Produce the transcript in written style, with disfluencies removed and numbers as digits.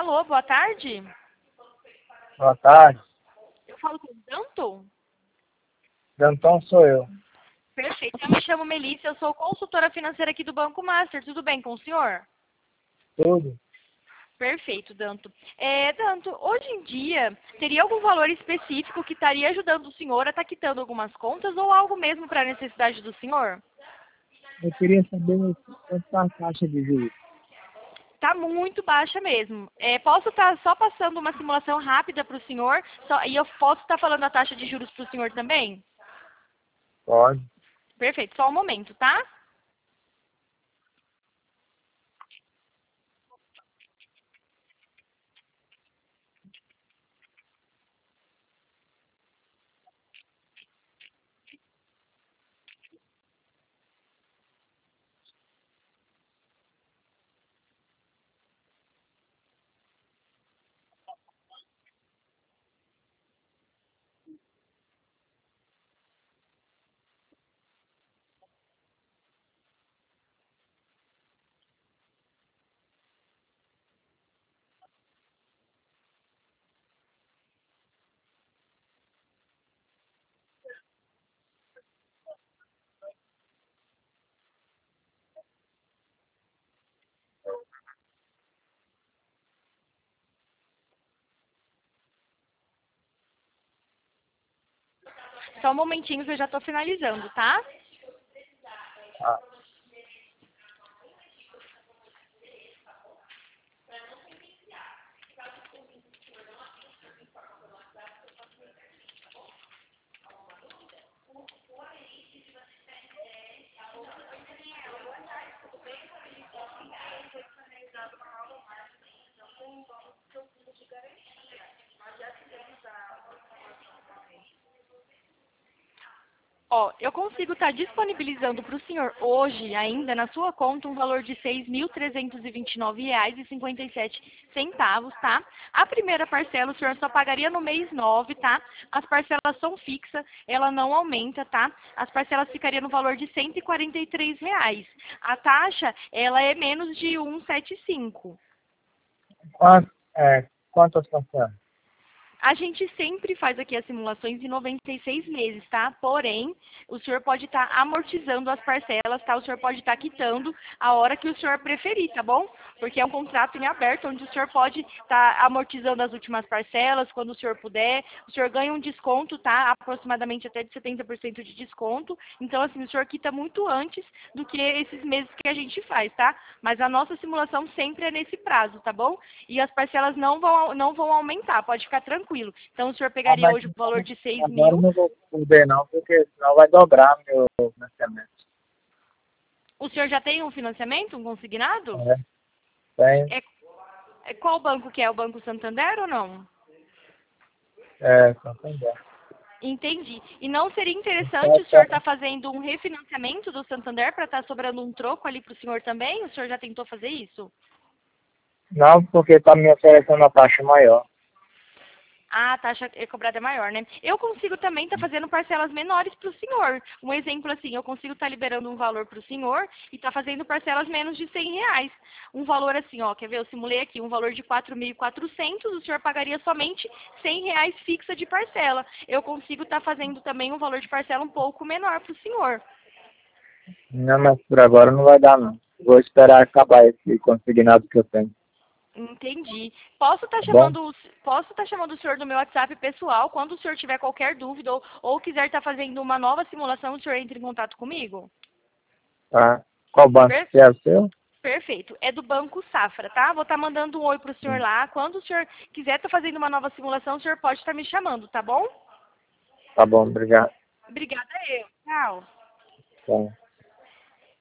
Alô, boa tarde. Boa tarde. Eu falo com o Danton? Danton sou eu. Perfeito. Eu me chamo Melissa, eu sou consultora financeira aqui do Banco Master. Tudo bem com o senhor? Tudo? Perfeito, Danto. Danto, hoje em dia, teria algum valor específico que estaria ajudando o senhor a estar quitando algumas contas ou algo mesmo para a necessidade do senhor? Eu queria saber quanto está a taxa de juros. Tá muito baixa mesmo. Posso estar só passando uma simulação rápida para o senhor e eu posso estar falando a taxa de juros para o senhor também? Pode. Perfeito, só um momento, tá? Só um momentinho que eu já estou finalizando, tá? Ah, Ó, eu consigo estar disponibilizando para o senhor hoje, ainda na sua conta, um valor de R$ 6.329,57, tá? A primeira parcela o senhor só pagaria no mês 9, tá? As parcelas são fixas, ela não aumenta, tá? As parcelas ficariam no valor de R$ 143. A taxa, ela é menos de 1,75. quantas parcelas? A gente sempre faz aqui as simulações em 96 meses, tá? Porém, o senhor pode estar amortizando as parcelas, tá? O senhor pode estar quitando a hora que o senhor preferir, tá bom? Porque é um contrato em aberto, onde o senhor pode estar amortizando as últimas parcelas, quando o senhor puder. O senhor ganha um desconto, tá? Aproximadamente até de 70% de desconto. Então, assim, o senhor quita muito antes do que esses meses que a gente faz, tá? Mas a nossa simulação sempre é nesse prazo, tá bom? E as parcelas não vão aumentar, pode ficar tranquilo. Então, o senhor Ah, pegaria mas hoje o valor de 6 agora eu mil. não vou poder não, porque senão vai dobrar meu financiamento. O senhor já tem um financiamento, um consignado? É, tem, É, qual banco que é? O Banco Santander ou não? Santander. Entendi. E não seria interessante o senhor Então, estar fazendo um refinanciamento do Santander para estar sobrando um troco ali para o senhor também? O senhor já tentou fazer isso? não, porque está me oferecendo uma taxa maior. Ah, a taxa cobrada é maior, né? Eu consigo também estar fazendo parcelas menores para o senhor. Um exemplo assim, eu consigo estar liberando um valor para o senhor e estar fazendo parcelas menos de R$ 100. Um valor assim, ó, quer ver? Eu simulei aqui, um valor de 4.400, o senhor pagaria somente R$ 100 fixa de parcela. Eu consigo estar fazendo também um valor de parcela um pouco menor para o senhor. Não, mas por agora não vai dar não. Vou esperar acabar esse consignado que eu tenho. Entendi. Posso estar Tá bom? chamando o senhor do meu WhatsApp pessoal, quando o senhor tiver qualquer dúvida ou quiser estar fazendo uma nova simulação, o senhor entre em contato comigo? Tá. Qual banco Per- que é o seu? Perfeito. É do Banco Safra, tá? Vou estar mandando um oi pro senhor lá. Quando o senhor quiser estar fazendo uma nova simulação, o senhor pode estar me chamando, tá bom? Tá bom, obrigado. Obrigada eu. Tchau. Tá.